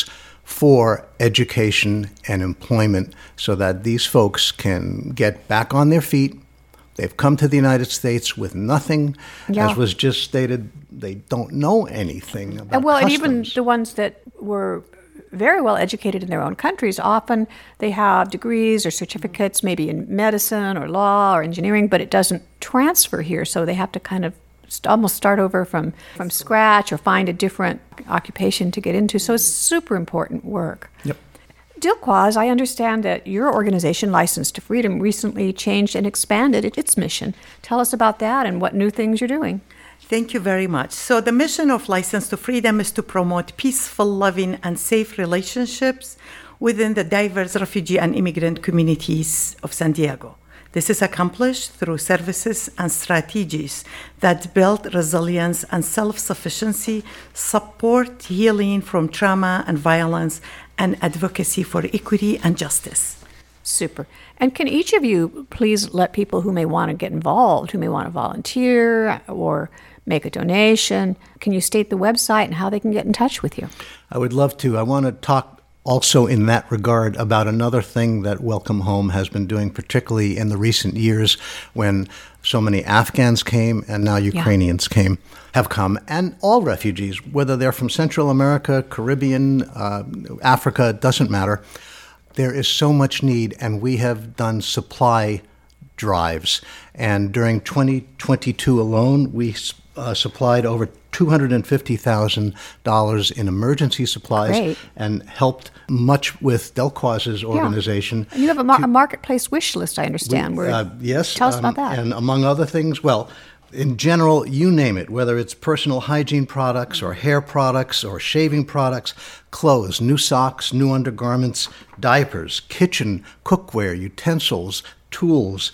for education and employment so that these folks can get back on their feet. They've come to the United States with nothing. Yeah. As was just stated, they don't know anything about Well, customs. and even the ones that were very well educated in their own countries, often they have degrees or certificates, maybe in medicine or law or engineering, but it doesn't transfer here, so they have to kind of almost start over from scratch or find a different occupation to get into. So it's super important work. Yep. Dilquoise, I understand that your organization, License to Freedom, recently changed and expanded its mission. Tell us about that and what new things you're doing. Thank you very much. So the mission of License to Freedom is to promote peaceful, loving, and safe relationships within the diverse refugee and immigrant communities of San Diego. This is accomplished through services and strategies that build resilience and self-sufficiency, support healing from trauma and violence, and advocacy for equity and justice. Super. And can each of you please let people who may want to get involved, who may want to volunteer or make a donation, can you state the website and how they can get in touch with you? I would love to. I want to talk also in that regard about another thing that Welcome Home has been doing, particularly in the recent years when so many Afghans came and now Ukrainians have come, and all refugees, whether they're from Central America, Caribbean, Africa, it doesn't matter. There is so much need, and we have done supply drives. And during 2022 alone, we supplied over $250,000 in emergency supplies. Great. And helped much with Dilquoise's organization. And you have a marketplace wish list, I understand. Yes. Tell us about that. And among other things, well, in general, you name it, whether it's personal hygiene products or hair products or shaving products, clothes, new socks, new undergarments, diapers, kitchen, cookware, utensils, tools,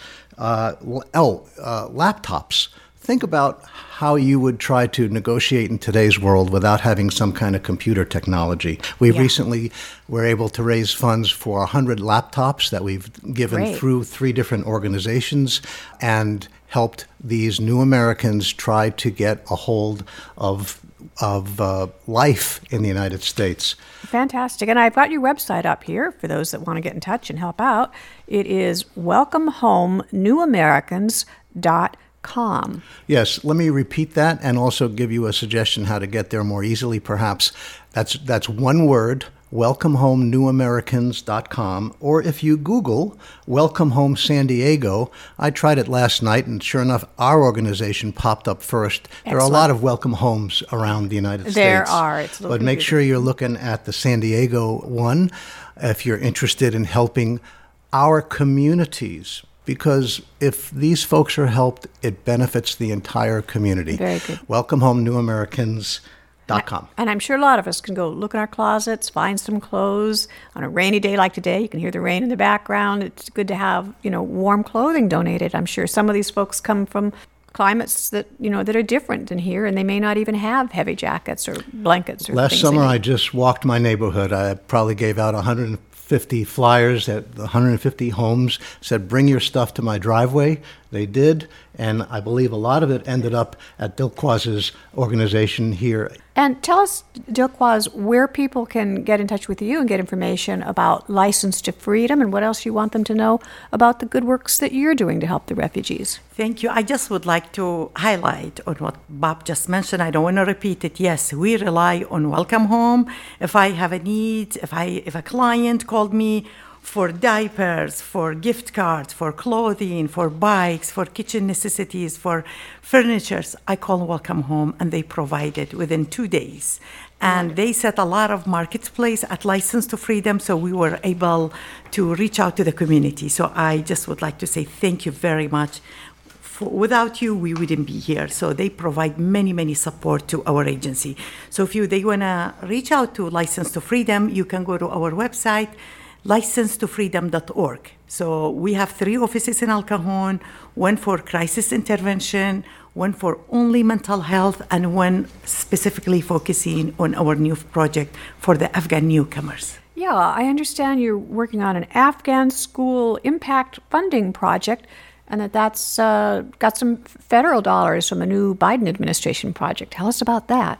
laptops. Think about how you would try to negotiate in today's world without having some kind of computer technology. We recently were able to raise funds for 100 laptops that we've given through 3 different organizations and helped these new Americans try to get a hold of life in the United States. Fantastic. And I've got your website up here for those that want to get in touch and help out. It is welcomehomenewamericans.com. Yes, let me repeat that and also give you a suggestion how to get there more easily, perhaps. That's one word, welcomehomenewamericans.com, or if you Google Welcome Home San Diego, I tried it last night, and sure enough, our organization popped up first. Excellent. There are a lot of welcome homes around the United States. There are. It's but make sure you're looking at the San Diego one if you're interested in helping our communities. Because if these folks are helped, it benefits the entire community. Very good. WelcomeHomeNewAmericans.com. And I'm sure a lot of us can go look in our closets, find some clothes. On a rainy day like today, you can hear the rain in the background. It's good to have, warm clothing donated. I'm sure some of these folks come from climates that, that are different than here, and they may not even have heavy jackets or blankets or Last things summer, I just walked my neighborhood. I probably gave out 150 flyers at 150 homes, said, bring your stuff to my driveway. They did, and I believe a lot of it ended up at Dilquoise's organization here. And tell us, Dilquoise, where people can get in touch with you and get information about License to Freedom and what else you want them to know about the good works that you're doing to help the refugees. Thank you. I just would like to highlight on what Bob just mentioned. I don't want to repeat it. Yes, we rely on Welcome Home. If I have a need, if a client called me for diapers, for gift cards, for clothing, for bikes, for kitchen necessities, for furniture, I call Welcome Home and they provide it within 2 days. And they set a lot of marketplace at License to Freedom, so we were able to reach out to the community. So I just would like to say thank you very much. Without you, we wouldn't be here. So they provide many, many support to our agency. So if they want to reach out to License to Freedom, you can go to our website, licensetofreedom.org. So we have 3 offices in El Cajon, one for crisis intervention, one for only mental health, and one specifically focusing on our new project for the Afghan newcomers. Yeah, I understand you're working on an Afghan school impact funding project, and that's got some federal dollars from a new Biden administration project. Tell us about that.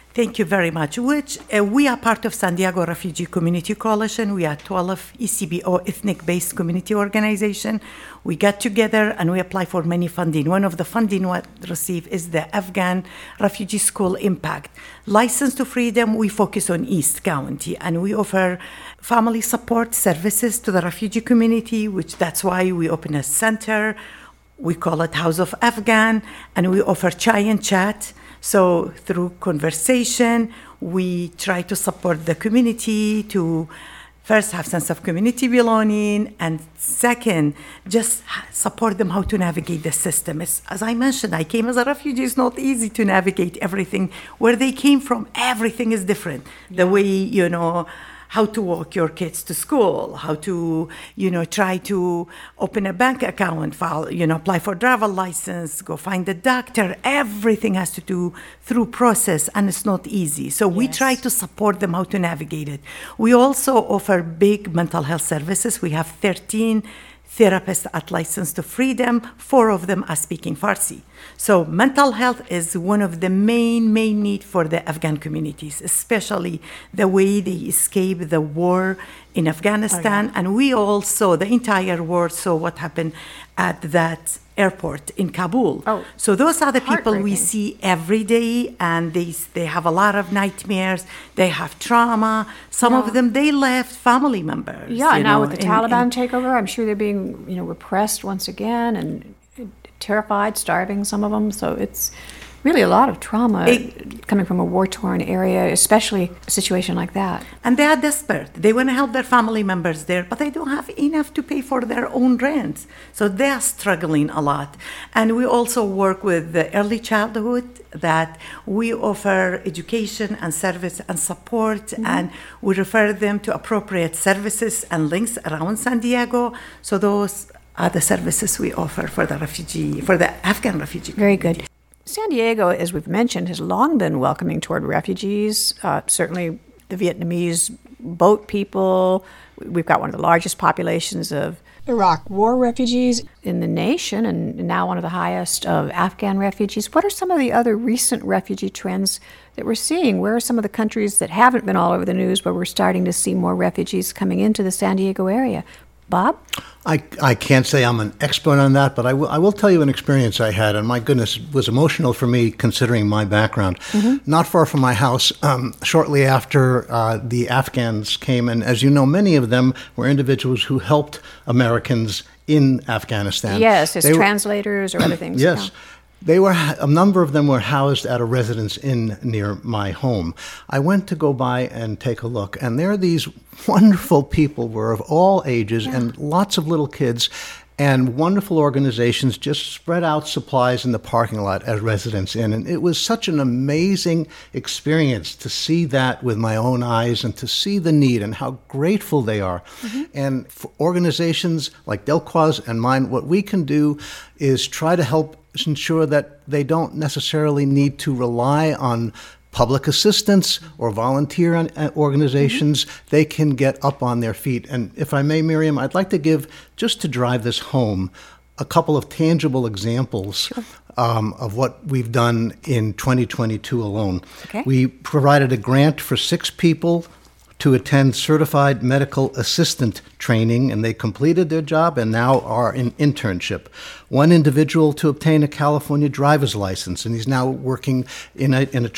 Thank you very much. We are part of San Diego Refugee Community Coalition. We are 12 ECBO ethnic-based community organization. We got together and we apply for many funding. One of the funding we receive is the Afghan Refugee School Impact. License to Freedom, we focus on East County and we offer family support services to the refugee community, which that's why we open a center. We call it House of Afghan, and we offer chai and chat. So through conversation, we try to support the community to first have sense of community belonging, and second, just support them how to navigate the system. As I mentioned, I came as a refugee. It's not easy to navigate everything. Where they came from, everything is different. The way, how to walk your kids to school, how to, try to open a bank account, file, apply for driver license, go find a doctor. Everything has to do through process, and it's not easy. So we try to support them how to navigate it. We also offer big mental health services. We have 13 therapists at License to Freedom. 4 of them are speaking Farsi. So mental health is one of the main need for the Afghan communities, especially the way they escape the war in Afghanistan. And we also, the entire world, saw what happened at that airport in Kabul. So those are the people we see every day, and they have a lot of nightmares. They have trauma. Some of them, they left family members. Yeah, now with the Taliban takeover, I'm sure they're being, repressed once again and terrified, starving, some of them. So it's really a lot of trauma coming from a war-torn area, especially a situation like that. And they are desperate. They want to help their family members there, but they don't have enough to pay for their own rent. So they are struggling a lot. And we also work with the early childhood, that we offer education and service and support, and we refer them to appropriate services and links around San Diego. So those are the services we offer for the Afghan refugee community. Very good. San Diego, as we've mentioned, has long been welcoming toward refugees. Certainly the Vietnamese boat people. We've got one of the largest populations of Iraq War refugees in the nation, and now one of the highest of Afghan refugees. What are some of the other recent refugee trends that we're seeing? Where are some of the countries that haven't been all over the news, but we're starting to see more refugees coming into the San Diego area? Bob? I can't say I'm an expert on that, but I will tell you an experience I had, and my goodness, it was emotional for me considering my background. Not far from my house, shortly after the Afghans came, and as you know, many of them were individuals who helped Americans in Afghanistan. Yes, as translators or other things. Yes. Yeah. A number of them were housed at a residence inn near my home. I went to go by and take a look, and there these wonderful people were of all ages and lots of little kids, and wonderful organizations just spread out supplies in the parking lot as Residence Inn. And it was such an amazing experience to see that with my own eyes and to see the need and how grateful they are. And for organizations like Delquaz and mine, what we can do is try to help ensure that they don't necessarily need to rely on public assistance or volunteer organizations. They can get up on their feet. And if I may, Miriam, I'd like to give, just to drive this home, a couple of tangible examples of what we've done in 2022 alone. We provided a grant for 6 people to attend certified medical assistant training, and they completed their job and now are in internship. 1 individual to obtain a California driver's license, and he's now working in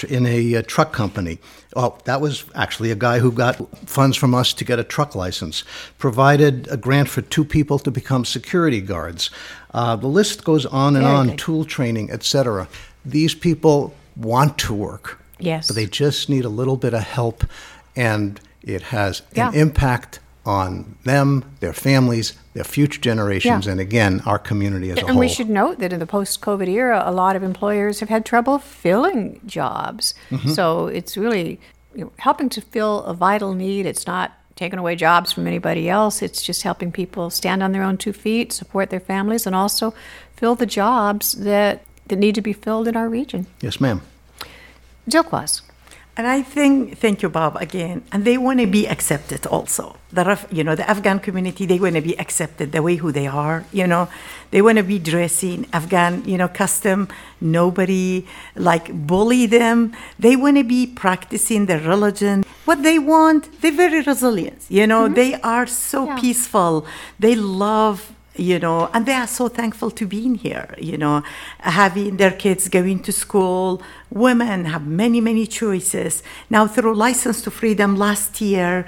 a truck company. Well, that was actually a guy who got funds from us to get a truck license. Provided a grant for 2 people to become security guards. The list goes on and on, tool training, etc. These people want to work, but they just need a little bit of help, and it has an impact on them, their families, their future generations, and again, our community as a whole. And we should note that in the post-COVID era, a lot of employers have had trouble filling jobs. So it's really helping to fill a vital need. It's not taking away jobs from anybody else. It's just helping people stand on their own 2 feet, support their families, and also fill the jobs that need to be filled in our region. Yes, ma'am. Dilquaz. And I think, thank you, Bob, again. And they want to be accepted also. The Afghan community, they want to be accepted the way who they are, They want to be dressing Afghan, custom. Nobody, bully them. They want to be practicing their religion. What they want, they're very resilient, They are so peaceful. They love and they are so thankful to being here, having their kids going to school. Women have many, many choices. Now, through License to Freedom last year,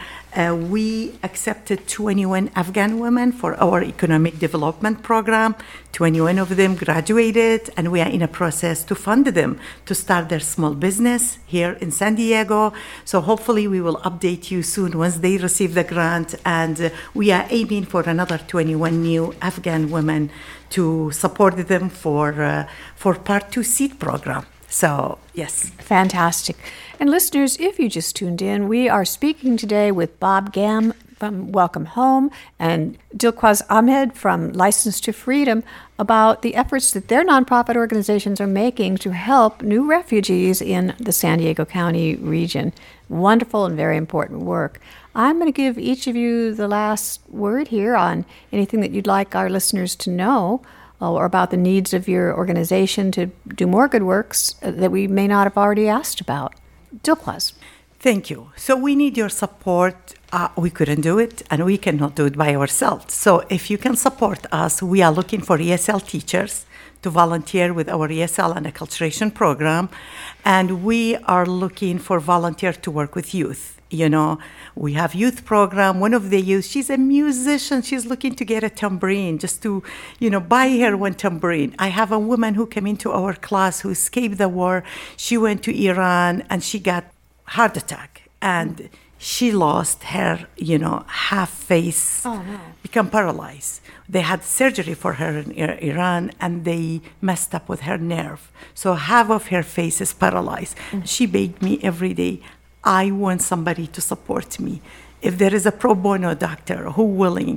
we accepted 21 Afghan women for our economic development program. 21 of them graduated, and we are in a process to fund them to start their small business here in San Diego. So hopefully we will update you soon once they receive the grant, and we are aiming for another 21 new Afghan women to support them for Part 2 SEED program. So, yes. Fantastic. And listeners, if you just tuned in, we are speaking today with Bob Gam from Welcome Home and Dilquaz Ahmed from License to Freedom about the efforts that their nonprofit organizations are making to help new refugees in the San Diego County region. Wonderful and very important work. I'm going to give each of you the last word here on anything that you'd like our listeners to know or about the needs of your organization to do more good works that we may not have already asked about. Dilquaz. Thank you. So we need your support. We couldn't do it, and we cannot do it by ourselves. So if you can support us, we are looking for ESL teachers to volunteer with our ESL and acculturation program, and we are looking for volunteers to work with youth. We have youth program. One of the youth, she's a musician. She's looking to get a tambourine just to, buy her one tambourine. I have a woman who came into our class who escaped the war. She went to Iran and she got heart attack and she lost her, half face, become paralyzed. They had surgery for her in Iran and they messed up with her nerve. So half of her face is paralyzed. She begged me every day, I want somebody to support me. If there is a pro bono doctor who willing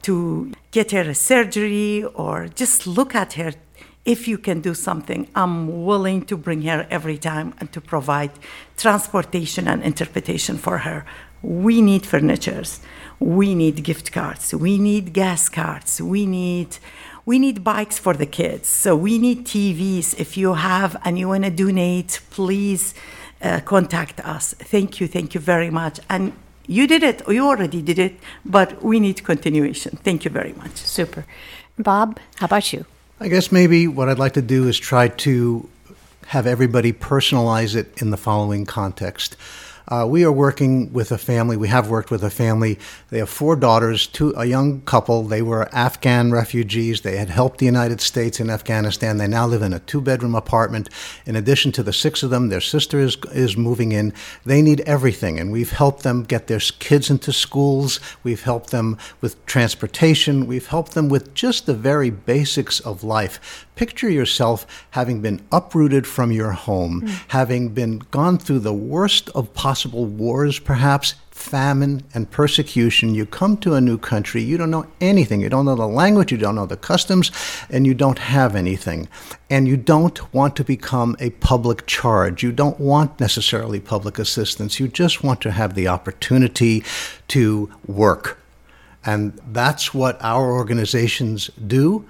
to get her a surgery or just look at her, if you can do something, I'm willing to bring her every time and to provide transportation and interpretation for her. We need furnitures. We need gift cards. We need gas cards. We need bikes for the kids. So we need TVs. If you have and you want to donate, please contact us. Thank you very much. And you did it, you already did it, but we need continuation. Thank you very much. Super. Bob, how about you? I guess maybe what I'd like to do is try to have everybody personalize it in the following context. We are working with a family. We have worked with a family. They have 4 daughters, a young couple. They were Afghan refugees. They had helped the United States in Afghanistan. They now live in a 2-bedroom apartment. In addition to the 6 of them, their sister is moving in. They need everything, and we've helped them get their kids into schools. We've helped them with transportation. We've helped them with just the very basics of life. Picture yourself having been uprooted from your home, having been gone through the worst of possible wars, perhaps famine and persecution. You come to a new country, you don't know anything. You don't know the language, you don't know the customs, and you don't have anything. And you don't want to become a public charge. You don't want necessarily public assistance. You just want to have the opportunity to work. And that's what our organizations do.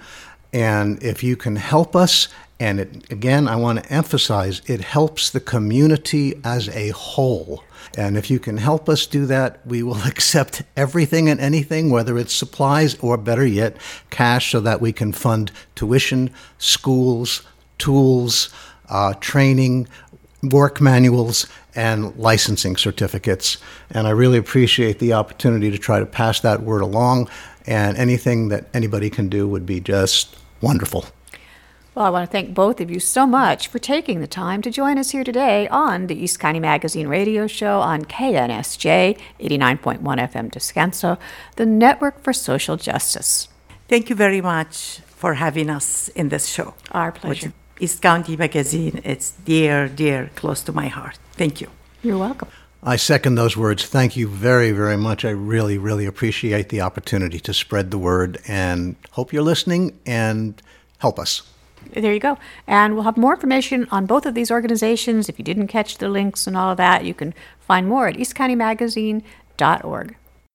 And if you can help us, and again, I want to emphasize, it helps the community as a whole. And if you can help us do that, we will accept everything and anything, whether it's supplies or, better yet, cash, so that we can fund tuition, schools, tools, training, work manuals, and licensing certificates. And I really appreciate the opportunity to try to pass that word along. And anything that anybody can do would be just wonderful. Well, I want to thank both of you so much for taking the time to join us here today on the East County Magazine radio show on KNSJ 89.1 FM Descanso, the Network for Social Justice. Thank you very much for having us in this show. Our pleasure. With East County Magazine, it's dear, dear, close to my heart. Thank you. You're welcome. I second those words. Thank you very, very much. I really, really appreciate the opportunity to spread the word, and hope you're listening and help us. There you go. And we'll have more information on both of these organizations. If you didn't catch the links and all of that, you can find more at eastcountymagazine.org.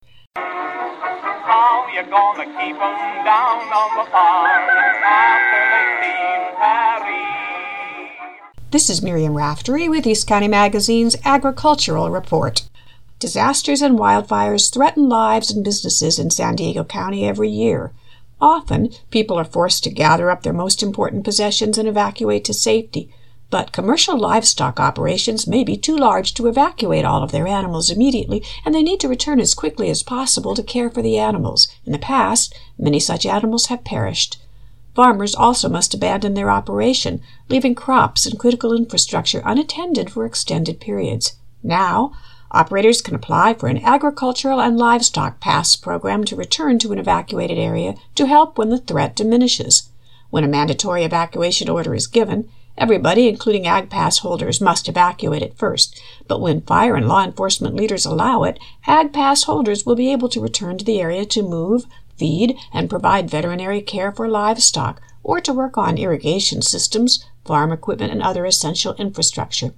How you gonna keep 'em down on the farm after they've seen Paris? This is Miriam Raftery with East County Magazine's Agricultural Report. Disasters and wildfires threaten lives and businesses in San Diego County every year. Often, people are forced to gather up their most important possessions and evacuate to safety. But commercial livestock operations may be too large to evacuate all of their animals immediately, and they need to return as quickly as possible to care for the animals. In the past, many such animals have perished. Farmers also must abandon their operation, leaving crops and critical infrastructure unattended for extended periods. Now, operators can apply for an agricultural and livestock pass program to return to an evacuated area to help when the threat diminishes. When a mandatory evacuation order is given, everybody, including Ag Pass holders, must evacuate at first. But when fire and law enforcement leaders allow it, Ag Pass holders will be able to return to the area to move, feed, and provide veterinary care for livestock, or to work on irrigation systems, farm equipment, and other essential infrastructure.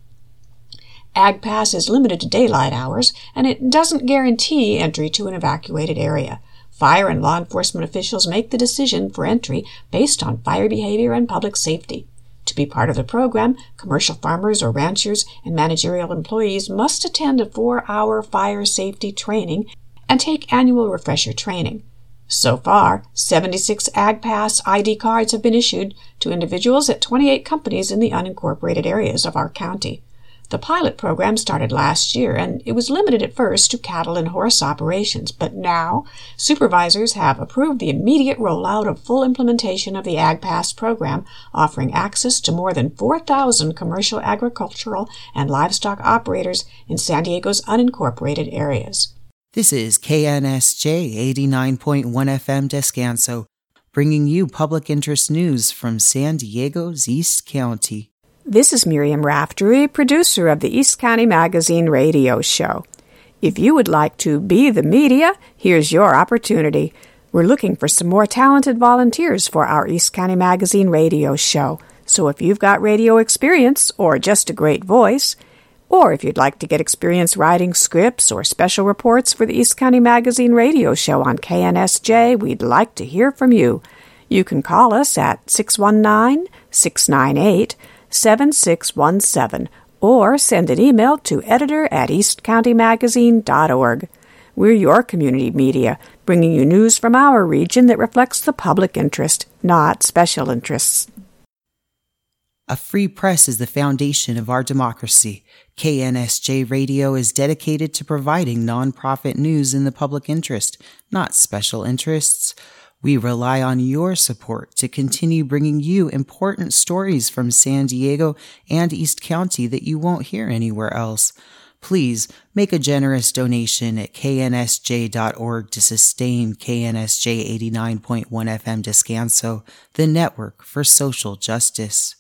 Ag Pass is limited to daylight hours, and it doesn't guarantee entry to an evacuated area. Fire and law enforcement officials make the decision for entry based on fire behavior and public safety. To be part of the program, commercial farmers or ranchers and managerial employees must attend a 4-hour fire safety training and take annual refresher training. So far, 76 Ag Pass ID cards have been issued to individuals at 28 companies in the unincorporated areas of our county. The pilot program started last year, and it was limited at first to cattle and horse operations, but now supervisors have approved the immediate rollout of full implementation of the Ag Pass program, offering access to more than 4,000 commercial agricultural and livestock operators in San Diego's unincorporated areas. This is KNSJ 89.1 FM Descanso, bringing you public interest news from San Diego's East County. This is Miriam Raftery, producer of the East County Magazine radio show. If you would like to be the media, here's your opportunity. We're looking for some more talented volunteers for our East County Magazine radio show. So if you've got radio experience or just a great voice, or if you'd like to get experience writing scripts or special reports for the East County Magazine radio show on KNSJ, we'd like to hear from you. You can call us at 619-698-7617 or send an email to editor@eastcountymagazine.org. We're your community media, bringing you news from our region that reflects the public interest, not special interests. A free press is the foundation of our democracy. KNSJ Radio is dedicated to providing nonprofit news in the public interest, not special interests. We rely on your support to continue bringing you important stories from San Diego and East County that you won't hear anywhere else. Please make a generous donation at knsj.org to sustain KNSJ 89.1 FM Descanso, the network for social justice.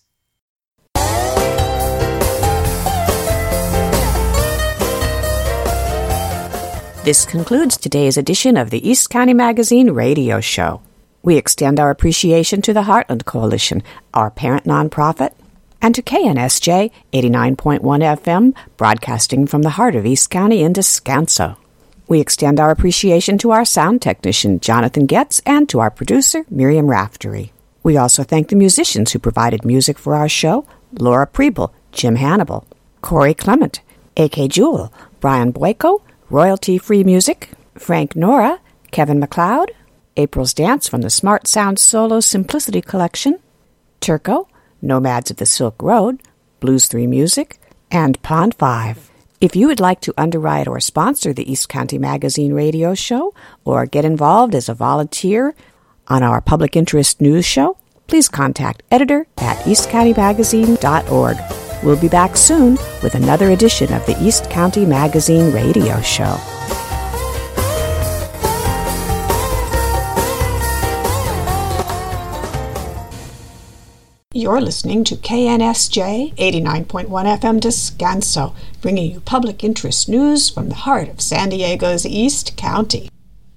This concludes today's edition of the East County Magazine radio show. We extend our appreciation to the Heartland Coalition, our parent nonprofit, and to KNSJ 89.1 FM, broadcasting from the heart of East County in Descanso. We extend our appreciation to our sound technician, Jonathan Getz, and to our producer, Miriam Raftery. We also thank the musicians who provided music for our show: Laura Preble, Jim Hannibal, Corey Clement, A.K. Jewell, Brian Boyko, Royalty-Free Music, Frank Nora, Kevin MacLeod, April's Dance from the Smart Sound Solo Simplicity Collection, Turco, Nomads of the Silk Road, Blues 3 Music, and Pond 5. If you would like to underwrite or sponsor the East County Magazine radio show, or get involved as a volunteer on our public interest news show, please contact editor@eastcountymagazine.org. We'll be back soon with another edition of the East County Magazine radio show. You're listening to KNSJ 89.1 FM Descanso, bringing you public interest news from the heart of San Diego's East County.